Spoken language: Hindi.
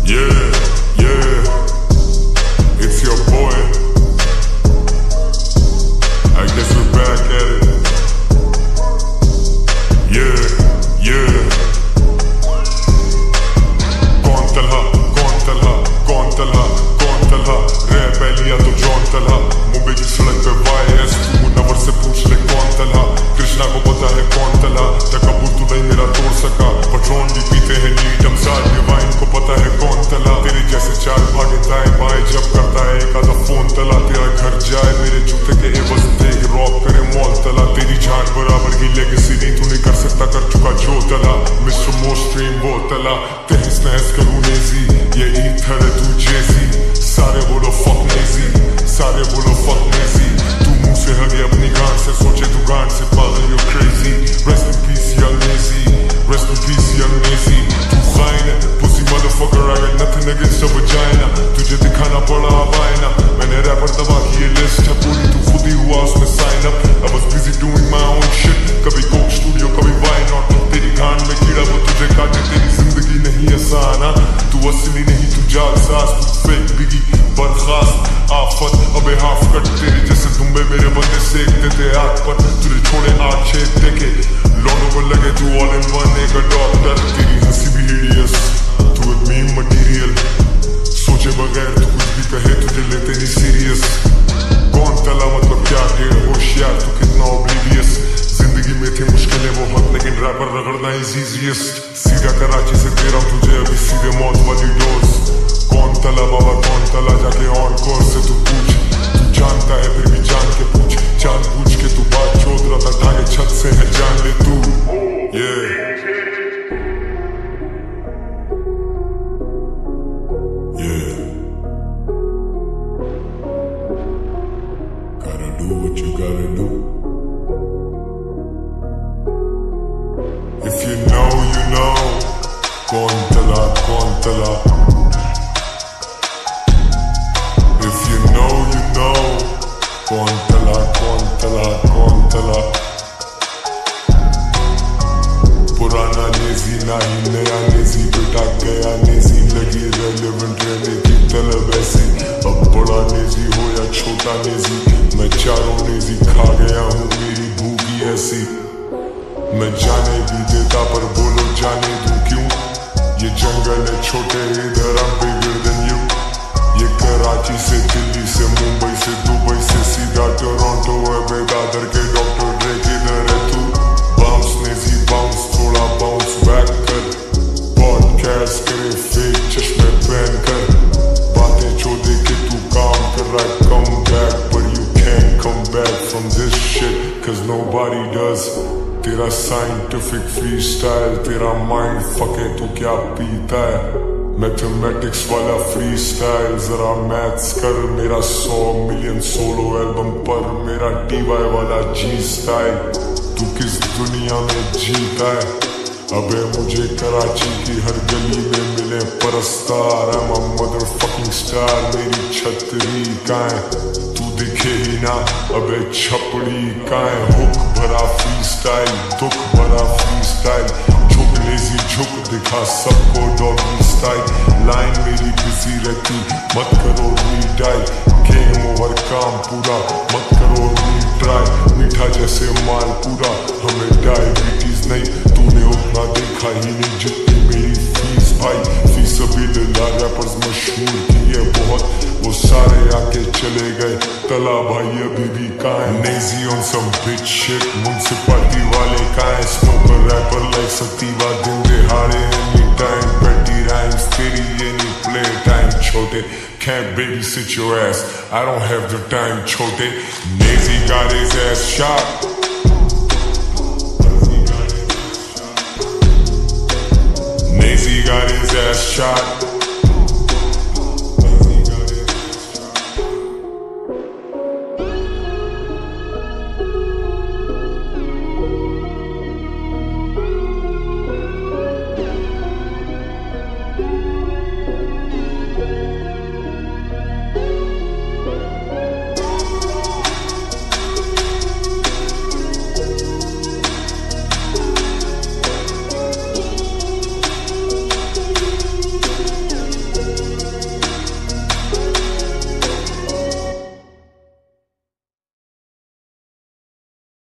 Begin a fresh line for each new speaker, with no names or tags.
Yeah, yeah, it's your boy. I guess we're back at it. Yeah, yeah. कौन तलहा, कौन तलहा, कौन तलहा, कौन तलहा, रैप लिया तो जॉन तलहा। मुंबई की सड़क पे वायरस, तू मुनव्वर से पूछ ले कौन तलहा। कृष्णा को पता है कौन तलहा, तकब्बुर तू नहीं मेरा तोड़ सका। पट्रोन भी पीते हैं नीडम साल, डिवाइन को पता है कौन तलहा। तेरे जैसे चार भागे दाएं बाएं जब करता है एक आधा फोन तला। तेरा घर जाए मेरे जूते के एवज देख, रॉक करे मॉल तला। तेरी झाट बराबर की लेगेसी नहीं तू नहीं कर सकता, कर चुका जो तला। मिस्टर मोस्ट्रीम वो तला, तहस नहस करूँ नेजी, ये ईथर है तू जेसी। सारे बोलो फक नेजी, सारे बोलो फक नेजी। तू मुंह से हगे अपनी गांड से, सोचे तू गांड से पागल, you're crazy. Rest in peace young Nazi, rest in peace young Nazi. तू खाइन है pussy motherfucker, I got nothing against your vagina. तुझे दिखाना पड़ा अब आईना, मैंने रैपर दबा की ये लिस्ट है पूरी, तू खुद ही हुआ उसमें sign up. I was busy doing my own shit, कभी कोक स्टूडियो कभी why not. तेरी गांड में कीड़ा वो तुझे काटे, तेरी जिंदगी नहीं आसान। तू असली नहीं तू जालसाज, तू फेक बिगी बर्खास्त आफत। अबे हाफ कट तेरे जैसे दुम्बे मेरे बंदे सेक देते आग पर। तुझे छोड़े आग छेद देके, लौंडों को लगे तू ऑल इन वन एक डॉक्टर। तेरी हंसी भी हिडियस, तू एक मीम मटीरियल। सोचे बगैर तू कुछ भी कहे, तुझे लेते नहीं सीरियस। कौन तला मतलब क्या ढेर होशियार, तू कितना ओब्लिवियस। जिंदगी में थी मुश्किलें वो हक, लेकिन रैपर रगड़ना इज इजीएस्ट। सीधा कराची से दे रहा हूँ तुझे अभी सीधे मौत वाली डोज। कौन तला बाबा कौन तला, जाके ऑन कोर्स से तू पूछ। तू जानता है फिर भी जान के पूछ, जान पूछ के तू बात छोड़ रहा था। ढागे छत से है जान ले तू। Yeah, yeah. Gotta do what you gotta do. If you know, you know. कौन तला, कौन तला. If you know, you know. कौन तला, कौन तला, कौन तला. पुराना नेजी ना ही नया नेजी, बेटा गया नेजी। लगी रेलेवेंट रहने की तलब ऐसी, अब बड़ा नेजी हो या छोटा नेजी, मैं चारों नेजी खा गया हूँ, मेरी भूखी ऐसी। मैं जाने भी देता पर बोलो जाने दूं क्यों। ये जंगल है छोटे, इधर I'm bigger than you. ये कराची से दिल्ली से मुंबई से दुबई से सीधा टोरंटो है, बेदादर के डॉक्टर ड्रे किधर है तू। बाउंस नेजी बाउंस, थोड़ा बाउंस बैक कर। पॉडकास्ट करे फेक चश्मे पहन कर, बातें चोदे के तू काम कर रहा है come back, but you can't come back from this shit cause nobody does. तेरा साइंटिफिक फ्री स्टाइल, तेरा माइंड फके तू क्या पीता है। मैथमेटिक्स वाला फ्री स्टाइल, जरा मैथ्स कर। मेरा 100 मिलियन सोलो एल्बम पर, मेरा TY वाला जी स्टाइल। तू किस दुनिया में जीता है। अबे मुझे कराची की हर गली में मिले परस्तार। I'm a motherfucking star, मेरी छतरी का है तू दिखे ही ना। अबे छपड़ी का है, हुक भरा फ्री स्टाइल, दुख भरा फ्री स्टाइल। झुक लेजी झुक, दिखा सबको डॉगी स्टाइल। लाइन मेरी बिजी रहती, मत करो रीडाइल। गेम ओवर काम पूरा, मत करो रीट्राई। मीठा जैसे माल पूरा, हमें डायबिटीज नहीं। तूने उतना देखा ही नहीं जितनी मेरी फीस भाई। फीस अभी दिला रैपर्स मशहूर किए बहुत, वो सारे आके चले गए। तला भाई अभी भी काहे, नेजी on some bitch shit. Municipality वाले काहे, स्मोकर रैपर लाइक सतीवा। दिन दिहाड़े एनी टाइम, पेटी राइम्स तेरी ये नहीं प्ले टाइम। छोटे can't babysit your ass, I don't have the time छोटे। Naezy got his ass shot. Nazy got his ass shot.